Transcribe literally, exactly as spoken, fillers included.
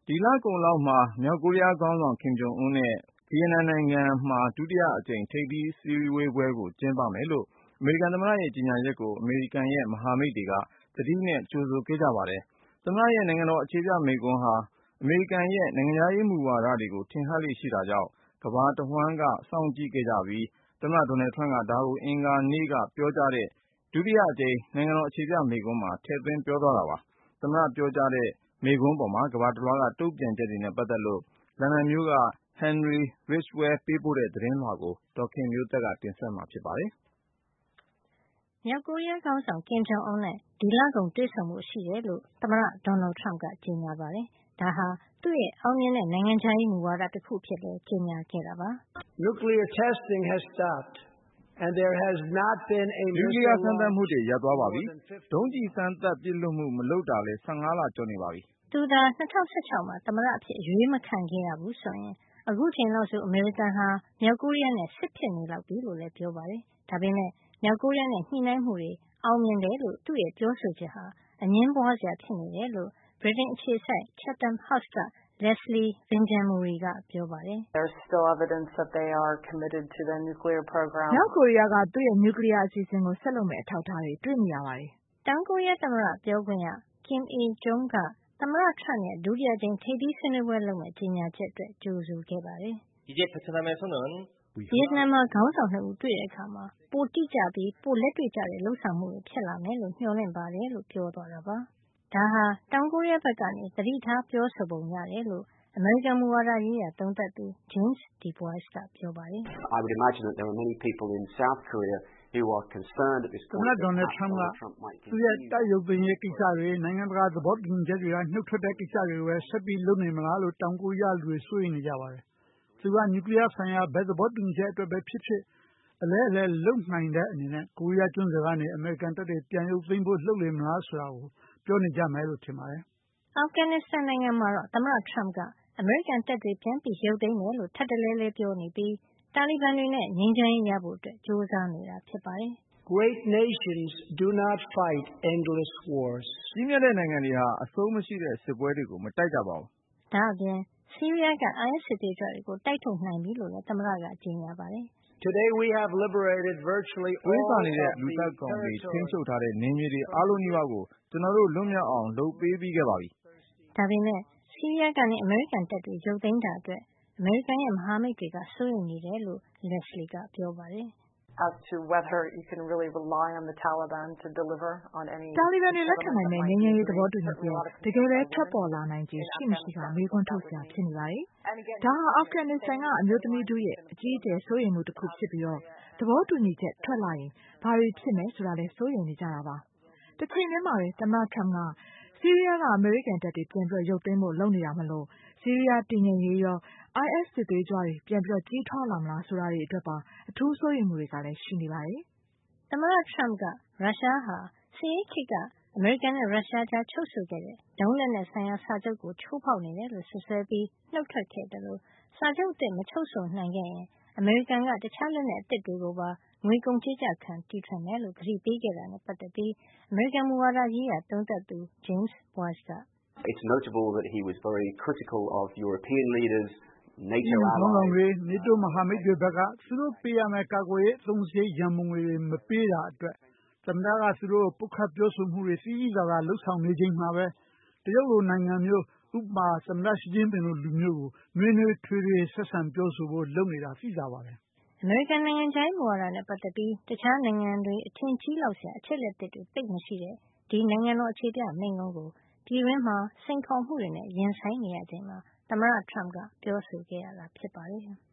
ဒီလကုန်လောက်မှာမြောက်ကိုရီးယားခေါင်းဆောင်ကင်ဂျုံအွန်းနဲ့ဗီယက်နမ်နိုင်ငံမှာဒုတိယအကြိမ်ထိပ်သီးစည်းဝေးပွဲကိုကျင်းပမယ်လို့အမေရိကန်သမ္မတရဲ့ကြေညာချက်ကိုအမေရိကန်ရဲ့မဟာမိတ်တွေကသတိနဲ့ကြိုဆိုခဲ့ကြပါတယ်။သမ္မတရဲ့နိုင်ငံတော်အခြေပြမိန့်ခွန်းဟာအမေရိကန်ရဲ့နိုင်ငံခြားရေးမူဝါဒတွေကိုထင်ဟပ်လေ့ရှိတာကြောင့်ကမ္ဘာတဝှမ်းကစောင့်ကြည့်ခဲ့ကြပြီးသမ္မတဒေါ်နယ်ထရမ့်ကဒါကိုအင်္ဂါနေ့ကပြောကြားတဲ့ဒုတိယအကြိမ်နိုင်ငံတော်အခြေပြမိန့်ခွန်းမှာထည့်သွင်းပြောသွားတာပါ။သမ္မတပြောကြားတဲ့မိန့်ခွန်းပေါ်မှာကမ္ဘာတလွှားကတုံ့ပြန်ချက်တွေနဲ့ပတ်သက်လို့လန်ဒန်မြို့က Henry Ridgwell ပေးပို့တဲ့သတင်းလွှာကိုဒေါ်ခင်မျိုးသက်ကတင်ဆက်မှာဖြစ်ပါတယ်။မြောက်ကိုရီးယားခေါင်းဆောင်ကင်ဂျုံအွန်းနဲ့ဒီလကုန်တွေ့ဆုံမှုရှိတယ်လို့သမ္မတဒေါ်နယ်ထရမ့်ကကြေညာပါတယ်။ဒါဟာသူ့ရဲ့အောင်မြင်တဲ့နိုင်ငံခြားရေးမူဝါဒတစ်ခုဖြစ်လို့ကြေညာခဲ့တာပါ။ Nuclear testing has stopped and there has not been a နျူကလီးယားစမ်းသပ်မှုတွေရပ်သွားပါပြီ။ဒုံးကျည်စမ်းသပ်ပစ်လွှတ်မှုမလုပ်တာလဲဆယ်ငါးလကျော်နေပါပြီ။သူသာ၂၀၁၆မှာသမ္မတအဖြစ်အရွေးမခံခဲ့ရဘူးဆိုရင်အခုချိန်လောက်ဆိုအမေရိကန်ဟာမြောက်ကိုရီးယားနဲ့စစ်ဖြစ်နေလောက်ပြီလို့လည်းပြောပါတယ်။ဒါပေမဲ့မြောက်ကိုရီးယားနဲ့ညှိနှိုင်းမှုတွေအောင်မြင်တယ်လို့သူ့ရဲ့ပြောဆိုချက်ဟာအငြင်းပွားစရာဖြစ်နေတယ်လို့ဗြိတိန်အခြေစိုက် Chatham House က Leslie Binjan-Murray ကပြောပါတယ်။ There's still evidence that they are committed to their nuclear program. မြောက်ကိုရီးယားကသူ့ရဲ့နျူကလ িয়ার အစီအစဉ်ကိုဆက်လုပ်မဲ့အထောက်အထားတွေတွေ့နေရပါတယ်။တောင်ကိုရီးယားသမ္မတပြောခွင့်ရ Kim Il-jung ကသမ္မတထရမ့်ရဲ့ဒုတိယကြိမ်ထိပ်သီးဆွေးနွေးပွဲလုပ်မဲ့ကြေညာချက်အတွက်ကြိုဆိုခဲ့ပါတယ်။ 이제 베트남에서는 ဗီယက်နမ်မှာခေါင်းဆောင်နှစ်ဦးတွေ့တဲ့အခါမှာပိုတိကျပြီးပိုလက်တွေ့ကျတဲ့လှုပ်ဆောင်မှုတွေဖြစ်လာမယ်လို့မျှော်လင့်ပါတယ်လို့ပြောသွားတာပါ။ဒါဟာတောင်ကိုရီးယားဘက်ကနေသတိထားပြောဆိုပုံရတယ်လို့အမေရိကန်မူဝါဒရေးရာသုံးသပ်သူ James DeBois ကပြောပါတယ်။ I would imagine that there are many people in South Korea who are concerned at this point. သမ္မတဒေါ်နယ်ထရမ့်ကသူ့ရဲ့တိုက်ရုပ်သိမ်းရေးကိစ္စတွေနိုင်ငံတကာသဘောတူညီချက်တွေကနှုတ်ထွက်တဲ့ကိစ္စတွေပဲဆက်ပြီးလုပ်နေမလားလို့တောင်ကိုရီးယားလူတွေစိုးရိမ်နေကြပါတယ်။သူကနျူကလ িয়ার ဆိုင်ရာဘယ်သဘောတူညီချက်အတွက်ပဲဖြစ်ဖြစ်အလဲအလဲလုပ်နိုင်တဲ့အနေနဲ့ကိုရီးယားကျွန်းဆွယ်ကနေအမေရိကန်တပ်တွေပြန်ရုပ်သိမ်းဖို့လှုပ်လေမလားဆိုတာကိုပြောနေကြမယ်လို့ထင်ပါတယ်။အာဖဂန်နစ္စတန်နိုင်ငံမှာတော့သမ္မတထရမ့်ကအမေရိကန်တပ်တွေပြန်ပြီးရုပ်သိမ်းမယ်လို့ထပ်တလဲလဲပြောနေပြီးတာလီဘန်တွေနဲ့ငြိမ်းချမ်းရေးရဖို့အတွက်ကြိုးစားနေတာဖြစ်ပါတယ်။ Great nations do not fight endless wars. ကြီးမြတ်တဲ့နိုင်ငံတွေဟာအဆုံးမရှိတဲ့စစ်ပွဲတွေကိုမတိုက်ကြပါဘူး။ဒါအပြင်ဆီးရီးယားက အိုင်အက်စ် စစ်သွေးကြွတွေကိုတိုက်ထုတ်နိုင်ပြီလို့လည်းသမ္မတကကြေညာပါတယ်။ Today we have liberated virtually all of the လူတပ်ကောင်တွေထိန်းချုပ်ထားတဲ့နေမြေတွေအားလုံးနီးပါးကိုကျွန်တော်တို့လွတ်မြောက်အောင်လုပ်ပေးပြီးခဲ့ပါပြီ။ဒါပေမဲ့ဆီးရီးယားကနေအမေရိကန်တပ်တွေရုပ်သိမ်းတာအတွက်အမေရိကန်ရဲ့မဟာမိတ်တွေကစိုးရိမ်နေတယ်လို့ Leslie ကပြောပါတယ်။ As to whether you can really rely on the Taliban to deliver on any တာလီဘန်တွေလက်ခံနိုင်တဲ့ငြိမ်းချမ်းရေးသဘောတူညီချက်တကယ်ပဲထွက်ပေါ်လာနိုင်ခြေရှိမရှိကမေးခွန်းထုတ်စရာဖြစ်နေပါတယ်။ဒါဟာအာဖဂန်နစ္စတန်ကအမျိုးသမီးတို့ရဲ့အကြီးအကျယ်စိုးရိမ်မှုတစ်ခုဖြစ်ပြီးတော့သဘောတူညီချက်ထွက်လာရင်ဘာတွေဖြစ်မယ်ဆိုတာလဲစိုးရိမ်နေကြတာပါ။တစ်ချိန်တည်းမှာပဲသမ္မတထရမ့်ကဆီးရီးယားကအမေရိကန်တပ်တွေပြန်ပြီးရုပ်သိမ်းဖို့လုပ်နေတာမလို့ဆီးရီးယားတည်ငြိမ်ရေးရော အိုင်အက်စ် စစ်သွေးကြွတွေပြန်ပြီးကြီးထွားလာမလားဆိုတာတွေအတွက်ပါအထူးစိုးရိမ်မှုတွေကလည်းရှိနေပါတယ်။သမ္မတထရမ့်ကရုရှားဟာစစ်အေးခေတ်ကအမေရိကန်နဲ့ရုရှားကြားချုပ်ဆိုခဲ့တဲ့ဒုံးလက်နက်ဆိုင်ရာစာချုပ်ကိုချိုးဖောက်နေတယ်လို့ဆွဆွဲပြီးနှုတ်ထွက်ခဲ့တယ်လို့စာချုပ်အသစ်မချုပ်ဆိုနိုင်ခဲ့ရင်အမေရိကန်ကတခြားလက်နက်အသစ်တွေကိုပါငွေကုန်ကြေးကျခံတီထွင်မယ်လို့ကတိပေးခဲ့တာနဲ့ပတ်သက်ပြီးအမေရိကန်မူဝါဒရေးရာသုံးသပ်သူ James Bois က It's notable that he was very critical of European leaders, NATO allies. NATO မဟာမိတ်တွေဘက်ကသူတို့ပေးရမယ့်ကာကွယ်ရေးအသုံးစရိတ်ရန်ပုံငွေတွေမပေးတာအတွက်သမ္မတကသူတို့ပုတ်ခတ်ပြောဆိုမှုတွေစီးစီးသာသာလှုပ်ဆောင်နေချိန်မှာပဲတရုတ်လိုနိုင်ငံမျိုးဥပမာသမ္မတရှီကျင်းပင်လိုလူမျိုးကိုနွေးနွေးထွေးထွေးဆက်ဆံပြောဆိုဖို့လုပ်နေတာသိကြပါတယ်။အမေရိကန်နိုင်ငံခြားရေးမူဝါဒနဲ့ပတ်သက်ပြီးတခြားနိုင်ငံတွေအထင်ကြီးလောက်စရာအချက်လက်တွေသိပ်မရှိတဲ့ဒီနိုင်ငံတော်အခြေပြမိန့်ခွန်းကိုပြည်တွင်းမှာစိန်ခေါ်မှုတွေနဲ့ရင်ဆိုင်နေရချိန်မှာသမ္မတထရမ့်ကပြောဆိုခဲ့ရတာဖြစ်ပါတယ်။